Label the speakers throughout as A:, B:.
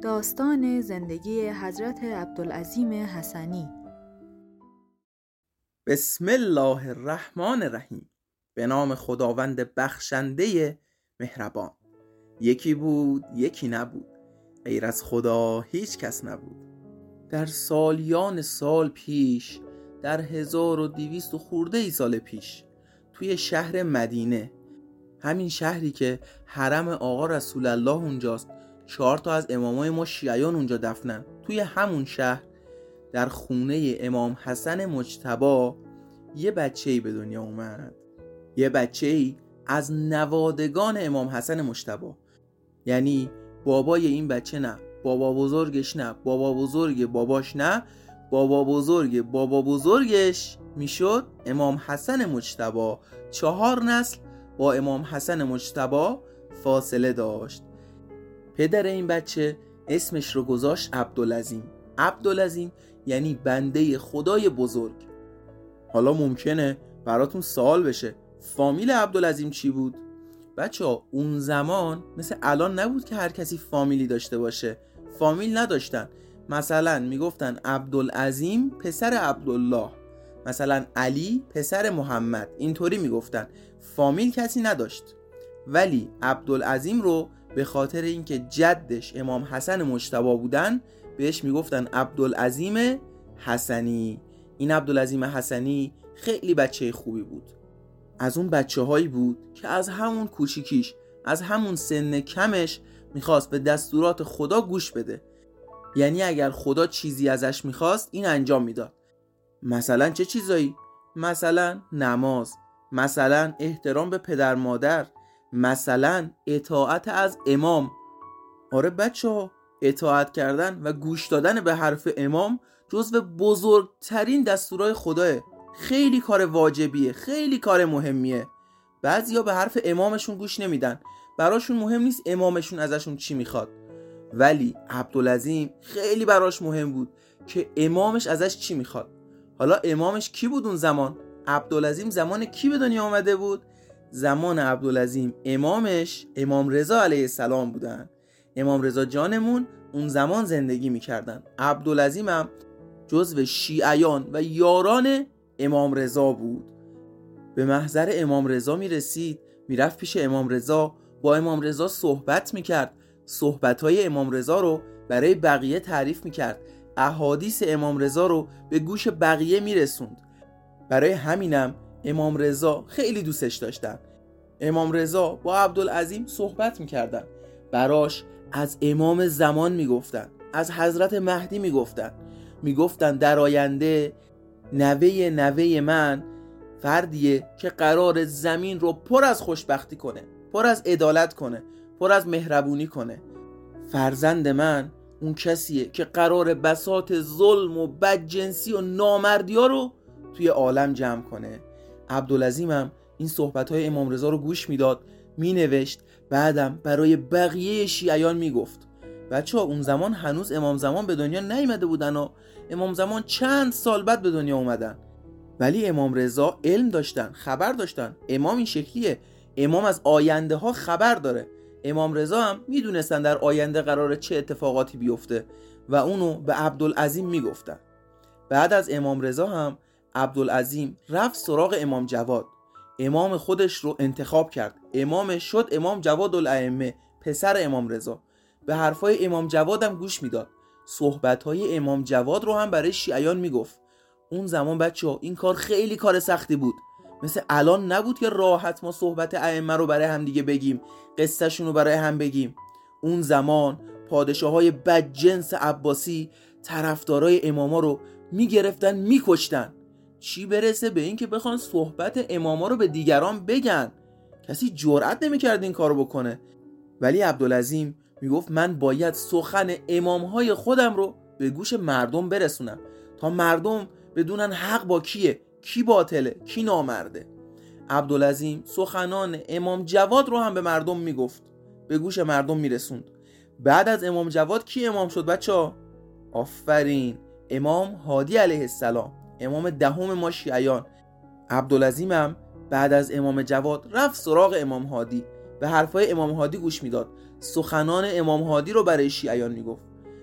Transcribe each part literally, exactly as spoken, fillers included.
A: داستان زندگی حضرت عبدالعظیم حسنی.
B: بسم الله الرحمن الرحیم. به نام خداوند بخشنده مهربان. یکی بود یکی نبود، غیر از خدا هیچ کس نبود. در سالیان سال پیش، در هزار و دویست و خورده ای سال پیش، توی شهر مدینه، همین شهری که حرم آقا رسول الله اونجاست، چهار تا از امامای ما شیعیان اونجا دفنن، توی همون شهر در خونه امام حسن مجتبی یه بچه‌ای به دنیا اومد. یه بچه‌ای از نوادگان امام حسن مجتبی، یعنی بابای این بچه نه، بابا بزرگش نه، بابا بزرگ باباش نه، بابا بزرگ بابا بزرگش میشد امام حسن مجتبی. چهار نسل با امام حسن مجتبی فاصله داشت. پدر این بچه اسمش رو گذاشت عبدالعظیم. عبدالعظیم یعنی بنده خدای بزرگ. حالا ممکنه براتون سوال بشه فامیل عبدالعظیم چی بود؟ بچه ها اون زمان مثل الان نبود که هر کسی فامیلی داشته باشه. فامیل نداشتن. مثلا میگفتن عبدالعظیم پسر عبدالله، مثلا علی پسر محمد، اینطوری میگفتن. فامیل کسی نداشت. ولی عبدالعظیم رو به خاطر اینکه جدش امام حسن مجتبی بودن بهش میگفتن عبدالعظیم حسنی. این عبدالعظیم حسنی خیلی بچه خوبی بود. از اون بچه هایی بود که از همون کوچیکیش، از همون سن کمش میخواست به دستورات خدا گوش بده. یعنی اگر خدا چیزی ازش میخواست این انجام میداد. مثلا چه چیزایی؟ مثلا نماز، مثلا احترام به پدر مادر، مثلا اطاعت از امام. آره بچه ها، اطاعت کردن و گوش دادن به حرف امام جزو بزرگترین دستورای خداه. خیلی کار واجبیه، خیلی کار مهمیه. بعضیا به حرف امامشون گوش نمیدن، براشون مهم نیست امامشون ازشون چی میخواد. ولی عبدالعظیم خیلی براش مهم بود که امامش ازش چی میخواد. حالا امامش کی بود اون زمان؟ عبدالعظیم زمان کی به دنیا آمده بود؟ زمان عبدالعظیم امامش امام رضا علیه السلام بودن. امام رضا جانمون اون زمان زندگی میکردن. عبدالعظیم هم جزو شیعیان و یاران امام رضا بود. به محضر امام رضا میرسید، میرفت پیش امام رضا، با امام رضا صحبت میکرد، صحبتهای امام رضا رو برای بقیه تعریف میکرد، احادیث امام رضا رو به گوش بقیه میرسوند. برای همینم امام رضا خیلی دوستش داشتن. امام رضا با عبدالعظیم صحبت میکردن، براش از امام زمان میگفتن، از حضرت مهدی میگفتن. میگفتن در آینده نوه نوه من فردیه که قرار زمین رو پر از خوشبختی کنه، پر از عدالت کنه، پر از مهربونی کنه. فرزند من اون کسیه که قرار بساط ظلم و بدجنسی و نامردی ها رو توی عالم جمع کنه. عبدالعظیم هم این صحبت‌های امام رضا رو گوش میداد، مینوشت، بعدم برای بقیه شیعیان میگفت. بچه ها اون زمان هنوز امام زمان به دنیا نیامده بودن و امام زمان چند سال بعد به دنیا اومدن. ولی امام رضا علم داشتن، خبر داشتن. امام این شکلیه، امام از آینده ها خبر داره. امام رضا هم میدونستن در آینده قراره چه اتفاقاتی بیفته و اونو به عبدالعظیم میگفتن. بعد از امام رضا هم عبدالعظیم رفت سراغ امام جواد. امام خودش رو انتخاب کرد، امامش شد امام جواد الائمه، پسر امام رضا. به حرفای امام جواد هم گوش میداد، صحبت‌های امام جواد رو هم برای شیعیان میگفت. اون زمان بچه‌ها این کار خیلی کار سختی بود. مثل الان نبود که راحت ما صحبت ائمه رو برای هم دیگه بگیم، قصه‌شون رو برای هم بگیم. اون زمان پادشاه‌های بدجنس عباسی طرفدارای اماما رو میگرفتن، میکشتن. چی برسه به این که بخوان صحبت اماما رو به دیگران بگن. کسی جرئت نمی‌کرد این کارو بکنه. ولی عبدالعظیم میگفت من باید سخن امامهای خودم رو به گوش مردم برسونم تا مردم بدونن حق با کیه، کی باطله، کی نامرده. عبدالعظیم سخنان امام جواد رو هم به مردم میگفت، به گوش مردم میرسوند. بعد از امام جواد کی امام شد بچه ها؟ آفرین، امام هادی علیه السلام، امام دهم ما شیعیان. عبدالعظیم هم بعد از امام جواد رفت سراغ امام هادی، به حرفای امام هادی گوش میداد، سخنان امام هادی رو برای شیعیان میگفت.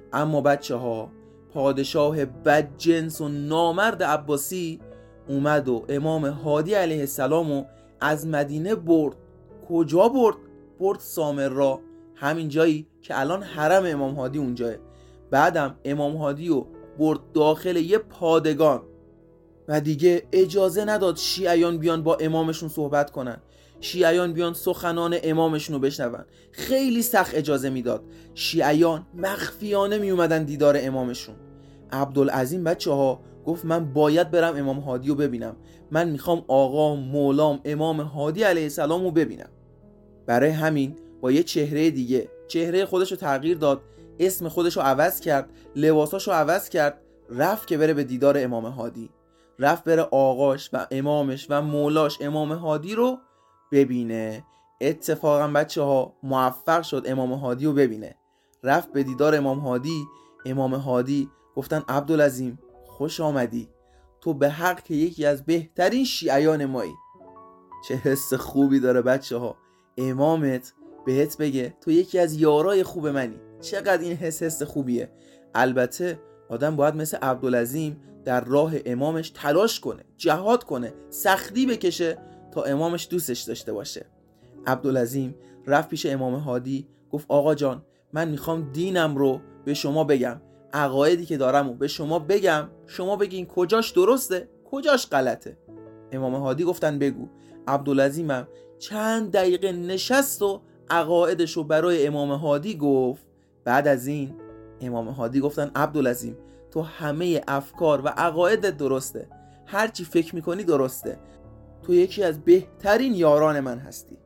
B: اما بچه ها، پادشاه بدجنس و نامرد عباسی اومد و امام هادی علیه السلام رو از مدینه برد. کجا برد؟ برد سامرا، همین جایی که الان حرم امام هادی اونجاه. بعدم امام هادی رو برد داخل یه پادگان و دیگه اجازه نداد شیعیان بیان با امامشون صحبت کنن، شیعیان بیان سخنان امامشون رو بشنون. خیلی سخت اجازه میداد. شیعیان مخفیانه می اومدن دیدار امامشون. عبدالعظیم بچه ها گفت من باید برم امام هادی رو ببینم، من میخوام آقا مولام امام هادی علیه السلام رو ببینم. برای همین با یه چهره دیگه چهره خودش رو تغییر داد، اسم خودش رو عوض کرد، لباساش رو عوض کرد، رفت که بره به دیدار امام هادی. رفت بره آقاش و امامش و مولاش امام هادی رو ببینه. اتفاقا بچه ها موفق شد امام هادی رو ببینه. رفت به دیدار امام هادی. امام هادی گفتن عبدالعظیم خوش آمدی، تو به حق که یکی از بهترین شیعیان مایی. چه حس خوبی داره بچه ها امامت بهت بگه تو یکی از یارای خوب منی. چقدر این حس حس خوبیه. البته آدم باید مثل عبدالعظیم در راه امامش تلاش کنه، جهاد کنه، سختی بکشه تا امامش دوستش داشته باشه. عبدالعظیم رفت پیش امام هادی، گفت آقا جان من میخوام دینم رو به شما بگم، عقایدی که دارم رو به شما بگم، شما بگین کجاش درسته کجاش غلطه. امام هادی گفتن بگو. عبدالعظیمم چند دقیقه نشست و عقایدش رو برای امام هادی گفت. بعد از این امام هادی گفتن عبدالعظیم تو همه افکار و عقایدت درسته، هرچی فکر میکنی درسته، تو یکی از بهترین یاران من هستی.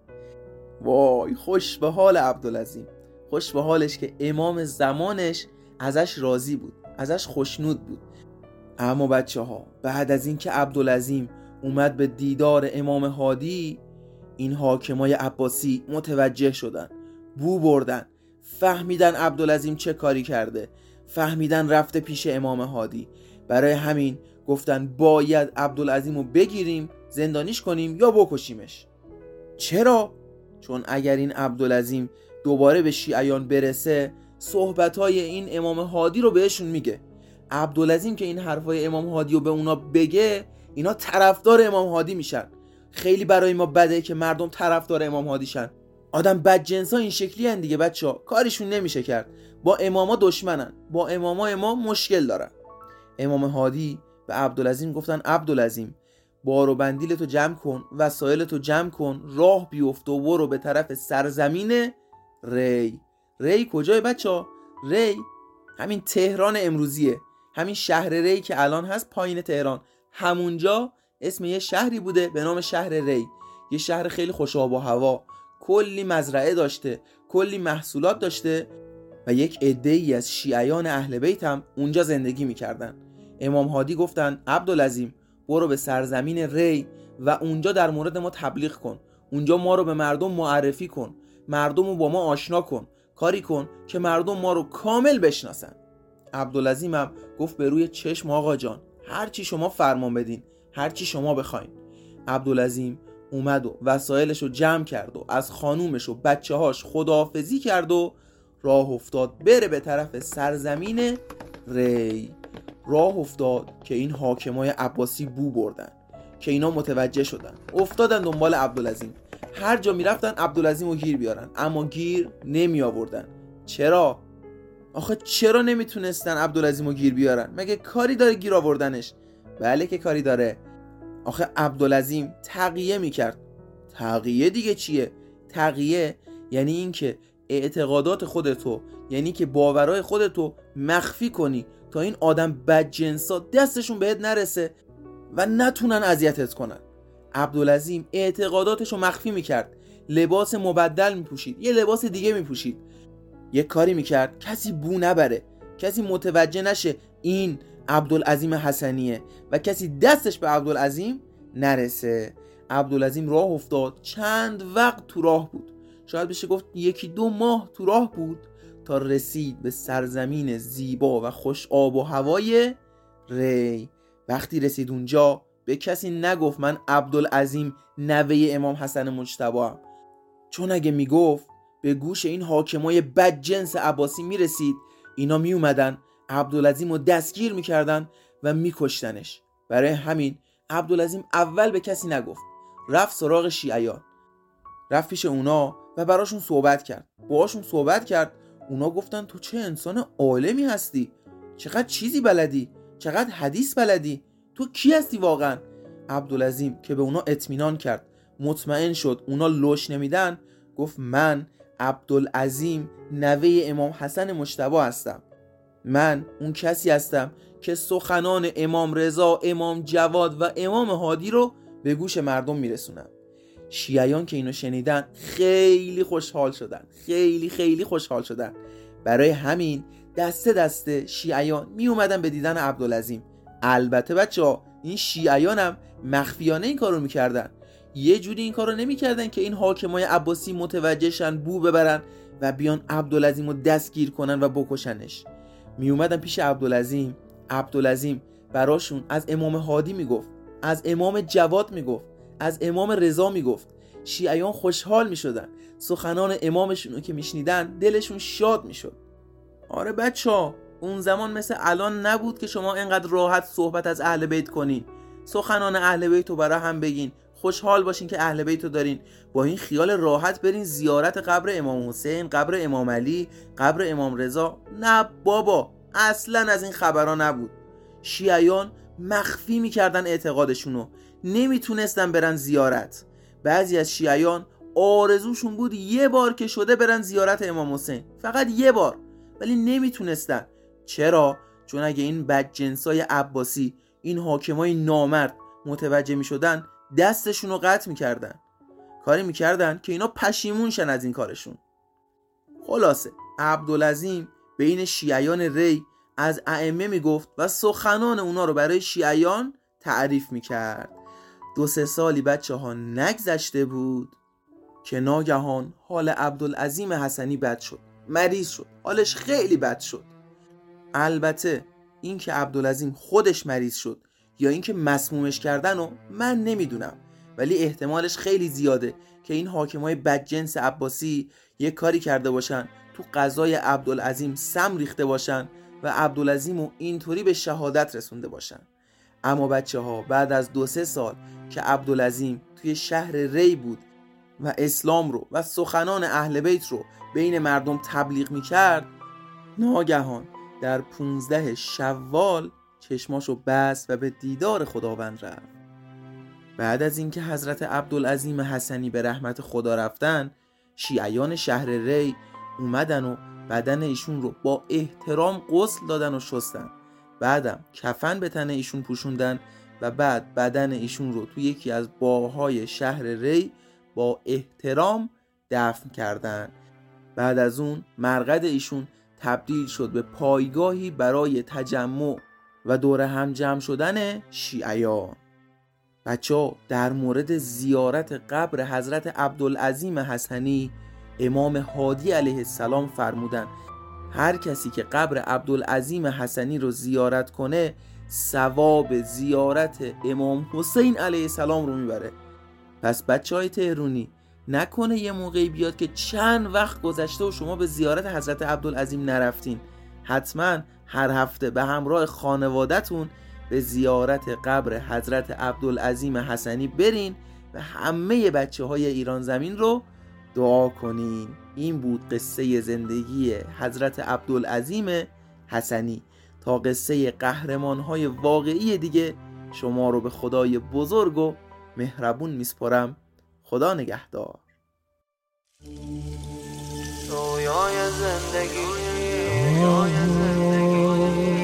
B: وای خوش به حال عبدالعظیم، خوش به حالش که امام زمانش ازش راضی بود، ازش خوشنود بود. اما بچه ها بعد از این که عبدالعظیم اومد به دیدار امام هادی، این حاکمای عباسی متوجه شدن، بو بردن، فهمیدن عبدالعظیم چه کاری کرده، فهمیدن رفته پیش امام هادی. برای همین گفتن باید عبدالعظیم رو بگیریم زندانیش کنیم یا بکشیمش. چرا؟ چون اگر این عبدالعظیم دوباره به شیعیان برسه صحبتهای این امام هادی رو بهشون میگه. عبدالعظیم که این حرفای امام هادی رو به اونا بگه اینا طرفدار امام هادی میشن. خیلی برای ما بده که مردم طرفدار امام هادی شن. آدم بدجنسا این شکلی هن دیگه بچه ها، کارشون نمیشه کرد. با اماما دشمنن، با اماما امام مشکل دارن. امام هادی به عبدالعظیم گفتن عبدالعظیم بار و بندیلتو جمع کن، وسایلتو جمع کن، راه بیفت و برو به طرف سرزمین ری. ری کجای بچه ها؟ ری همین تهران امروزیه، همین شهر ری که الان هست پایین تهران، همونجا اسم یه شهری بوده به نام شهر ری. یه شهر خیلی خوش آب و هوا، کلی مزرعه داشته، کلی محصولات داشته و یک عده‌ای از شیعیان اهل بیت هم اونجا زندگی میکردن. امام هادی گفتن عبدالعظیم برو به سرزمین ری و اونجا در مورد ما تبلیغ کن، اونجا ما رو به مردم معرفی کن، مردم رو با ما آشنا کن، کاری کن که مردم ما رو کامل بشناسن. عبدالعظیم هم گفت به روی چشم آقا جان، هرچی شما فرمان بدین، هرچی شما بخواین. عبدالعظیم اومد و وسایلش رو جمع کرد و از خانومش و بچه هاش خداحافظی کرد و راه افتاد بره به طرف سرزمین ری. راه افتاد که این حاکمای عباسی بو بردن، که اینا متوجه شدن، افتادن دنبال عبدالعظیم. هر جا میرفتن عبدالعظیم رو گیر بیارن، اما گیر نمی آوردن. چرا؟ آخه چرا نمیتونستن عبدالعظیم رو گیر بیارن؟ مگه کاری داره گیر آوردنش؟ بله که کاری داره. آخه عبدالعظیم تقیه میکرد. تقیه دیگه چیه؟ تقیه یعنی این که اعتقادات خودتو، یعنی که باورهای خودتو مخفی کنی تا این آدم بدجنسا دستشون بهت نرسه و نتونن اذیتت کنن. عبدالعظیم اعتقاداتشو مخفی میکرد، لباس مبدل میپوشید، یه لباس دیگه میپوشید، یه کاری میکرد کسی بو نبره، کسی متوجه نشه این عبدالعظیم حسنیه و کسی دستش به عبدالعظیم نرسه. عبدالعظیم راه افتاد، چند وقت تو راه بود، شاید بشه گفت یکی دو ماه تو راه بود تا رسید به سرزمین زیبا و خوش آب و هوای ری. وقتی رسید اونجا به کسی نگفت من عبدالعظیم نوه امام حسن مجتبی ام، چون اگه میگفت به گوش این حاکمای بدجنس عباسی میرسید اینا می اومدن عبدالعظیم رو دستگیر میکردن و میکشتنش. برای همین عبدالعظیم اول به کسی نگفت، رفت سراغ شیعیان، رفت پیش اونا و براشون صحبت کرد. باهاشون صحبت کرد، اونا گفتن تو چه انسان عالمی هستی، چقدر چیزی بلدی، چقدر حدیث بلدی، تو کی هستی واقعا؟ عبدالعظیم که به اونا اطمینان کرد، مطمئن شد اونا لوش نمیدن، گفت من عبدالعظیم نوه امام حسن مجتبی هستم. من اون کسی هستم که سخنان امام رضا، امام جواد و امام هادی رو به گوش مردم میرسونم. شیعیان که اینو شنیدن خیلی خوشحال شدن، خیلی خیلی خوشحال شدن. برای همین دسته دسته شیعیان می اومدن به دیدن عبدالعظیم. البته بچه‌ها این شیعیان هم مخفیانه این کارو میکردن. یه جوری این کارو نمیکردن که این حاکمای عباسی متوجهشن، بو ببرن و بیان عبدالعظیم رو دستگیر کنن و بکشنش. می اومدن پیش عبدالعظیم. عبدالعظیم براشون از امام هادی میگفت، از امام جواد میگفت، از امام رضا میگفت. شیعیان خوشحال میشدن، سخنان امامشون رو که میشنیدن دلشون شاد میشد. آره بچه‌ها، اون زمان مثل الان نبود که شما اینقدر راحت صحبت از اهل بیت کنین، سخنان اهل بیت رو برای هم بگین، خوشحال باشین که اهل بیت رو دارین، با این خیال راحت برین زیارت قبر امام حسین، قبر امام علی، قبر امام رضا. نه بابا، اصلا از این خبرها نبود. شیعیان مخفی میکردن اعتقادشونو، نمیتونستن برن زیارت. بعضی از شیعیان آرزوشون بود یه بار که شده برن زیارت امام حسین، فقط یه بار، ولی نمیتونستن. چرا؟ چون اگه این بدجنسای عباسی، این حاکمای نامرد متوجه میشدن، دستشون رو قطع میکردن، کاری میکردن که اینا پشیمون شن از این کارشون. خلاصه عبدالعظیم بین شیعیان ری از ائمه میگفت و سخنان اونا رو برای شیعیان تعریف میکرد. دو سه سالی بچه ها نگذشته بود که ناگهان حال عبدالعظیم حسنی بد شد، مریض شد، حالش خیلی بد شد. البته این که عبدالعظیم خودش مریض شد یا این که مسمومش کردن رو من نمیدونم، ولی احتمالش خیلی زیاده که این حاکمای بدجنس عباسی یک کاری کرده باشن، تو غذای عبدالعظیم سم ریخته باشن و عبدالعظیم رو اینطوری به شهادت رسونده باشن. اما بچه ها بعد از دو سه سال که عبدالعظیم توی شهر ری بود و اسلام رو و سخنان اهل بیت رو بین مردم تبلیغ میکرد، ناگهان در پونزده شوال چشماشو بست و به دیدار خداوند رفت. بعد از اینکه حضرت عبدالعظیم حسنی به رحمت خدا رفتن، شیعیان شهر ری اومدن و بدن ایشون رو با احترام غسل دادن و شستن. بعدم کفن به تن ایشون پوشوندن و بعد بدن ایشون رو توی یکی از باغ‌های شهر ری با احترام دفن کردن. بعد از اون مرقد ایشون تبدیل شد به پایگاهی برای تجمع و دور هم جمع شدن شیعیان. بچه‌ها در مورد زیارت قبر حضرت عبدالعظیم حسنی، امام هادی علیه السلام فرمودن هر کسی که قبر عبدالعظیم حسنی رو زیارت کنه ثواب زیارت امام حسین علیه السلام رو میبره. پس بچهای تهرونی نکنه یه موقعی بیاد که چند وقت گذشته و شما به زیارت حضرت عبدالعظیم نرفتین. حتما هر هفته به همراه خانوادتون به زیارت قبر حضرت عبدالعظیم حسنی برین و همه بچه های ایران زمین رو دعا کنین. این بود قصه زندگی حضرت عبدالعظیم حسنی. تا قصه قهرمان های واقعی دیگه شما رو به خدای بزرگ و مهربون میسپارم. خدا نگهدار. رویای زندگی رویای زندگی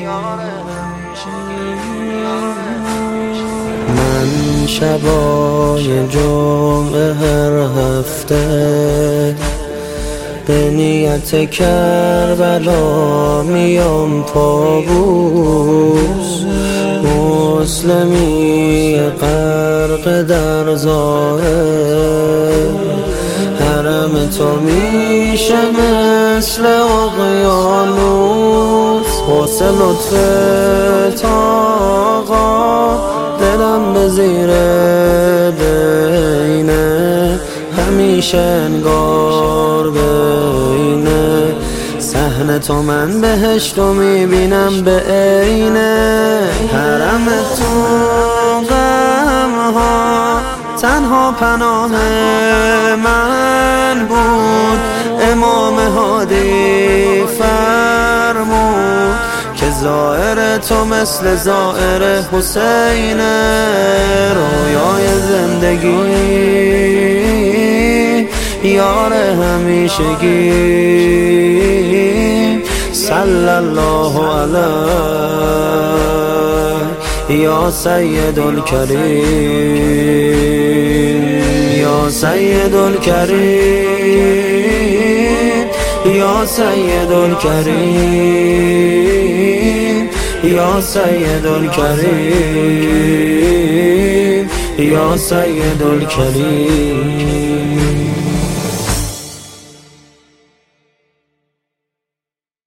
C: من شبای جمعه هر هفته به نیت کربلا میام طاووس، مسلمی غرق در ظاهر، حرم تو میشه مثل اقیانوس، واسه لطفت آقا دلم به زیر بینه، همیشه انگار بینه صحنه حسن تو من بهشتو میبینم به عینه. حرم تو غمها تنها پناه من بود. امام هادی فرمود که زائر تو مثل زائر حسین. رویای زندگی یار همیشگی صلی الله علیه یا سید الکریم یا سید الکریم یا سید الکریم یا سید الکریم یا سید الکریم.